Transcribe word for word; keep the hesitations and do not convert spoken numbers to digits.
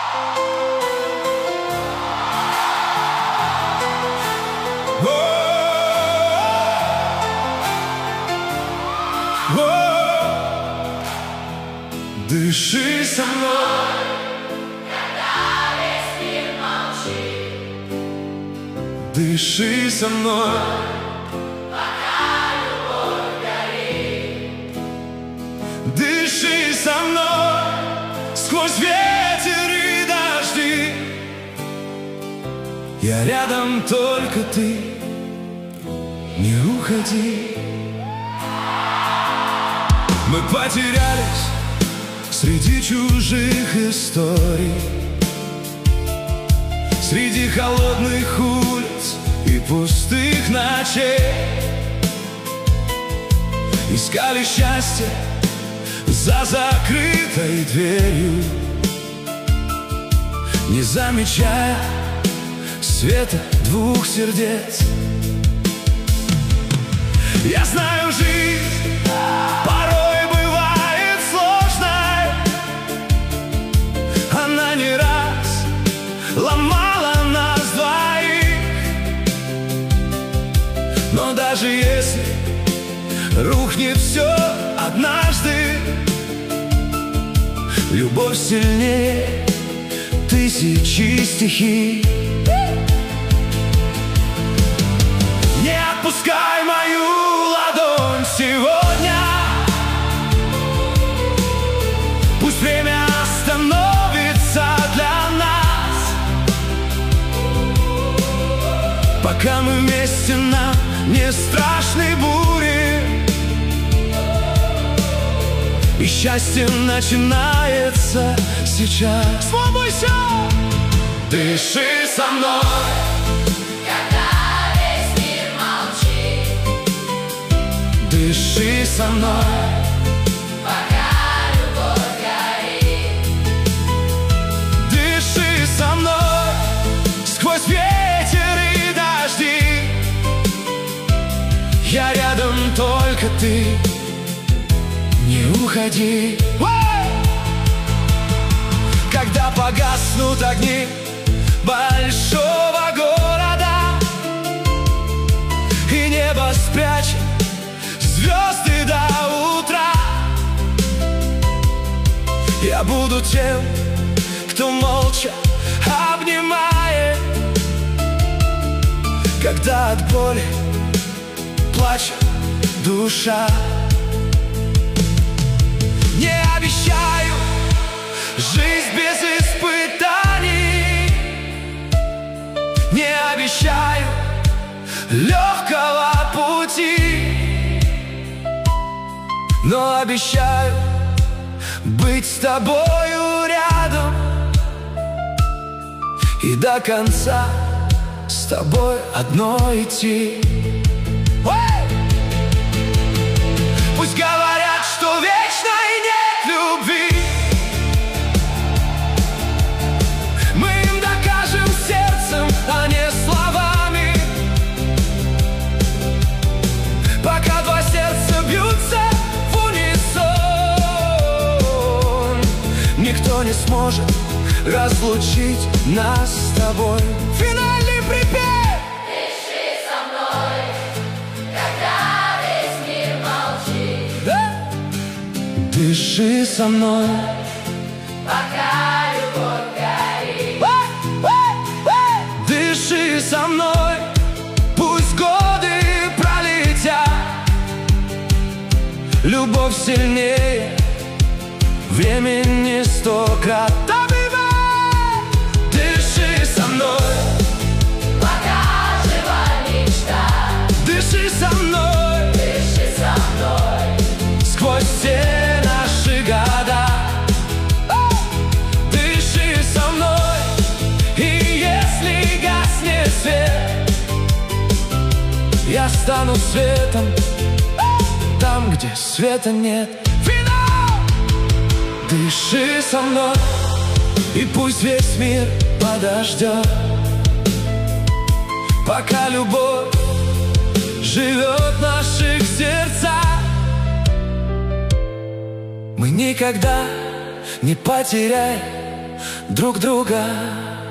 Дыши со мной, когда весь мир молчит. дыши со мной, Пока любовь горит. дыши со мной сквозь ветер и дожди. Я рядом, только ты не уходи. Мы потерялись среди чужих историй, среди холодных улиц и пустых ночей. Искали счастье за закрытой дверью, не замечая света двух сердец. Я знаю, жизнь порой бывает сложной. Она не раз ломала нас двоих. Но даже если рухнет все однажды, любовь сильнее тысячи стихий. Не отпускай мою ладонь сегодня. Пусть время остановится для нас. Пока мы вместе, нам не страшны бури. И счастье начинается сейчас. Свободься! Дыши со мной, Когда весь мир молчит. дыши со мной, Пока любовь горит. дыши со мной сквозь ветер и дожди. Я рядом, только ты не уходи. Когда погаснут огни большого города и небо спрячет звезды до утра, я буду тем, кто молча обнимает, когда от боли плачет душа. Не обещаю жизнь без испытаний, не обещаю легкого пути, но обещаю быть с тобою рядом и до конца с тобой одной идти. Пусть говорят, что вечной нет любви, мы им докажем сердцем, а не словами. Пока два сердца бьются в унисон, никто не сможет разлучить нас с тобой. Финальный припев! Дыши со мной, когда весь мир молчит. Да? Дыши со мной, Пока любовь горит. дыши со мной, пусть годы пролетят. Любовь сильнее времени сто крат. Дыши со мной, Пока жива мечта. дыши со мной Дыши со мной. сквозь все наши года. Дыши со мной, и если гаснет свет, я стану светом там, где света нет. Финал! Дыши со мной, и пусть весь мир подождет, пока любовь живет в наших сердцах. Мы никогда не потеряем друг друга